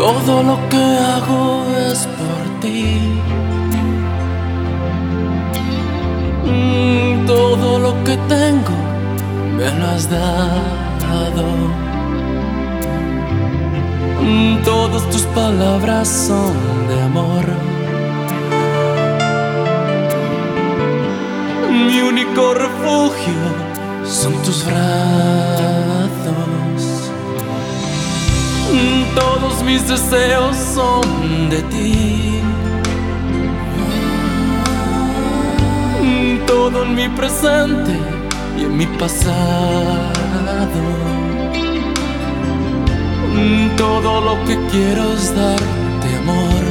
Todo lo que hago es por ti. Todo lo que tengo me lo has dado. Todas tus palabras son de amor. Mi único refugio son tus brazos. Todos mis deseos son de ti. Todo en mi presente y en mi pasado. Todo lo que quiero es darte amor.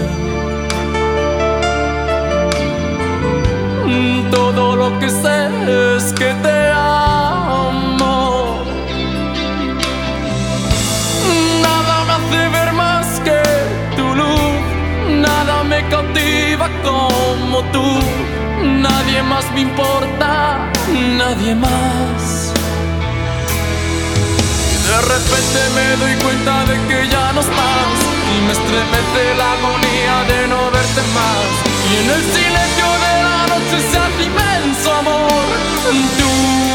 Todo lo que sé es que te amo. Nada me hace ver más que tu luz. Nada me cautiva como tú. Nadie más me importa, nadie más. De repente me doy cuenta de que ya no estás y me estremece la agonía de no verte más. Y en el silencio de la noche se hace inmenso amor. Tu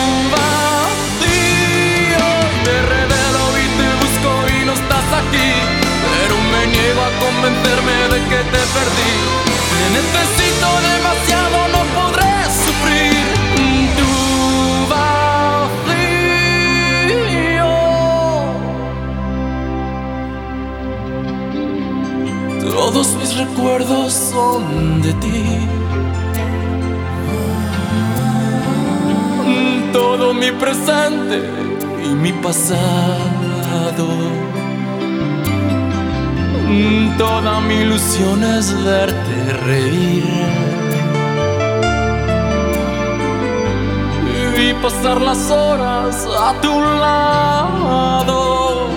vacío me revelo y te busco y no estás aquí, pero me niego a convencerme de que te perdí. Te necesito demasiado, no podré sufrir tu vacío. Todos mis recuerdos son de ti. Todo mi presente y mi pasado. Toda mi ilusión es verte reír y pasar las horas a tu lado.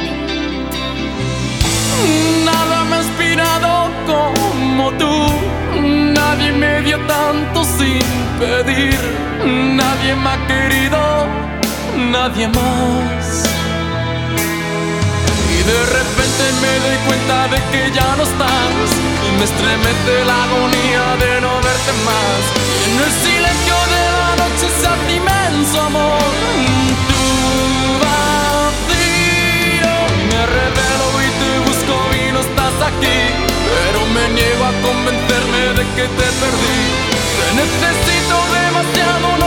Nada me ha inspirado como tú. Nadie me dio tanto sin pedir. Nadie me ha querido, nadie más. Y de repente me doy cuenta de que ya no estás y me estremece la agonía de no verte más. Y en el silencio de la noche se hace inmenso amor. Tu vacío me revelo y te busco y no estás aquí, pero me niego a convencerme de que te perdí. Te necesito demasiado, no